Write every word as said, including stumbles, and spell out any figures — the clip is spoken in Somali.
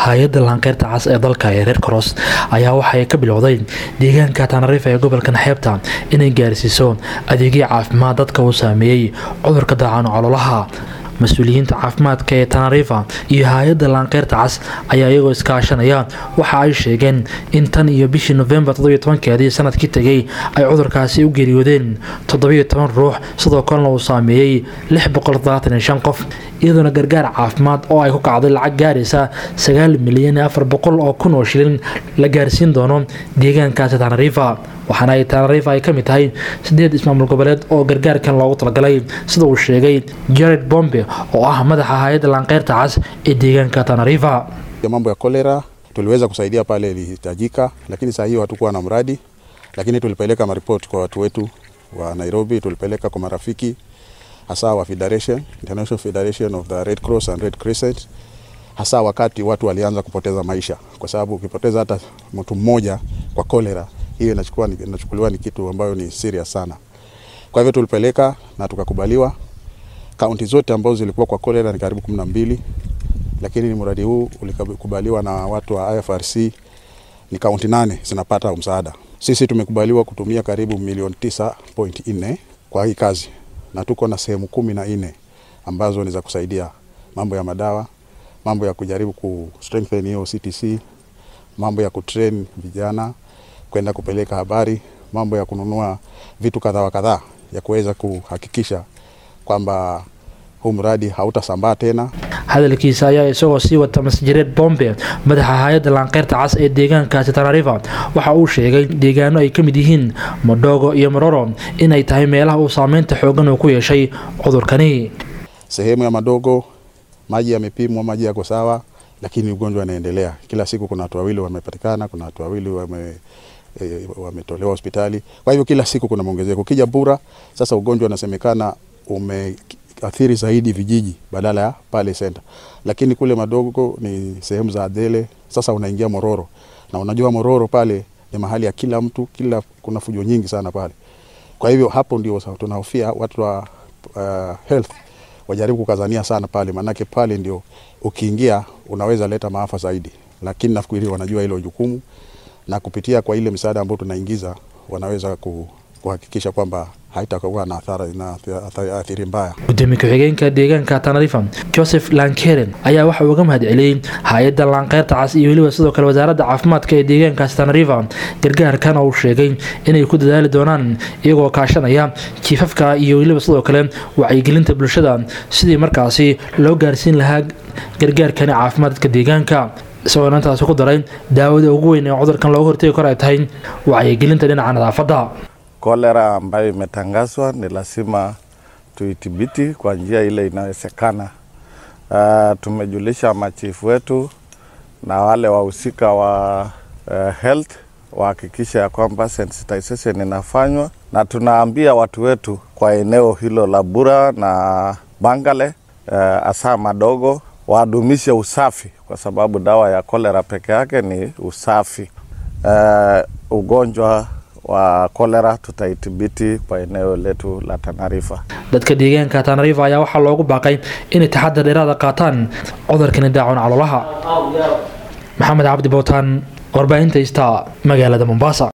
hay'adda laanqeyrta cas ee dalka ee Red Cross ayaa waxay ka bilowday deegaanka Tanarifa ee gobolka Xeebta inay gaarsiiso adeegyo caafimaad dadka uu saameeyay cudurka daacan caloolaha. Mas'uuliyiinta caafimaadka ee Tanarifa iyo hay'adda laanqeyrta cas ayaa iyagoo iskaashanaya waxa ay sheegeen in tan iyo bishii November toddoba iyo tobankeedii sanadkii tagay ay cudurkaasi u geeriyoodeen toddoba iyo toban ruux sidoo kalena uu saameeyay lix boqol todobaatan iyo shan qof iyadoo gargaar caafimaad oo ay ku kacday lacag gaaraysa sagaal milyan iyo afar boqol oo kun oo shilin la gaarsiin doono deegaankaasi Tanarifa. waxaana ay Tanarifa ay kamid tahay sideed ismaamul goboleed oo gargaarkan loogu talagalay sida uu sheegay Jared Bombe oo ah madaxa hay'adda laanqeyrta cas ee deegaanka Tanarifa. Mambo ya kolera tuliweza kusaidia pale ilihitajika, lakini saa hiyo hatukuwa na mradi, lakini tulipeleka maripoti kwa watu wetu wa Nairobi, tulipeleka kwa marafiki hasa wa Federation International Federation of the Red Cross and Red Crescent, hasa wakati watu walianza kupoteza maisha, kwa sababu ukipoteza hata mtu mmoja kwa kolera hiyo inachukua inachukuliwa ni kitu ambayo ni serious sana. Kwa hivyo tulipeleka na tukakubaliwa. Kaunti zote ambazo zilikuwa kwa kolera ni karibu kumi na mbili, lakini mradi huu ulikubaliwa na watu wa I F R C ni kaunti nane zinapata msaada. Sisi tumekubaliwa kutumia karibu milioni tisa point nne kwa hii kazi, na tuko na sehemu kumi na nne ambazo ni za kusaidia mambo ya madawa, mambo ya kujaribu ku strengthen hiyo C T C, mambo ya kutrain vijana kwenda kupeleka habari, mambo ya kununua vitu kadhaa kadhaa ya kuweza kuhakikisha kwamba huu mradi hautasambaa tena. hadalkiisa ayaa isagoo sii wata Jared Bombe madaxa hay'adda laanqeyrta cas ee deegaankaasi Tanarifa waxa uu sheegay deegaano ay kamid yihiin Madogo iyo Maroro inay tahay meelaha uu saameynta xoogan uu ku yeeshay cudurkani. Sehemu ya Madogo maji yamepimwa, maji yako sawa, lakini ugonjwa unaendelea. Kila siku kuna watu wawili wamepatikana, kuna watu wawili wame e, wametolewa hospitali. Kwa hivyo kila siku kuna maongezeko. Kija Bura sasa ugonjwa unasemekana umeathiri zaidi vijiji badala ya pale center. Lakini kule Madogo ni sehemu za Adele, sasa unaingia Mororo. Na unajua Mororo pale ni mahali ya kila mtu, kila kuna fujo nyingi sana pale. Kwa hivyo hapo ndio tunahofia watu wa uh, health wajaribu kukazania sana pale, manake pale ndio ukiingia unaweza leta maafa zaidi. Lakini nafikiri wanajua hilo jukumu, na kupitia kwa ile msaada ambao tunaingiza wanaweza kuhakikisha kwamba haitakuwa na athari na athari mbaya. Gudoomiye ku-xigeenka deegaanka Tanarifa Joseph Lankeren ayaa waxa uu uga mahadceliyay hay'adda laanqeyrta cas iyo waliba sidoo kale wasaaradda caafimaadka ee deegaankaasi Tanarifa gargaarkan uu sheegay inay ku dadaali doonaan iyagoo kaashanaya jiifafka iyo waliba sidoo kale wacyigelinta bulshada sidii markaasi loo gaarsiin lahaa gargaarkan caafimaadka deegaanka. isagoo intaas ku daray daawada ugu weyn ee cudurkan looga hortagi karo ay tahay wacyigelinta dhinaca nadaafadda. Kolera ambayo imetangazwa ni lazima tuidhibiti kwa njia ile inawezekana. Uh, tumejulisha machifu wetu na wale wahusika wa uh, health wahakikisha ya kwamba sensitization inafanywa, na tunaambia watu wetu kwa eneo hilo la Bura na Bangale uh, asa Madogo wadumishe usafi, kwa sababu dawa ya kolera peke yake ni usafi. Uh, ugonjwa wa kolera tutaidhibiti kwa eneo letu la Tanarifa. dadka deegaanka Tanarifa ayaa waxa loogu baaqay in taxadar dheeraad qaataan cudurkan daacan caloolaha. Maxamed Cabdi Bootan, warbaahinta Star, magaalada Mombasa.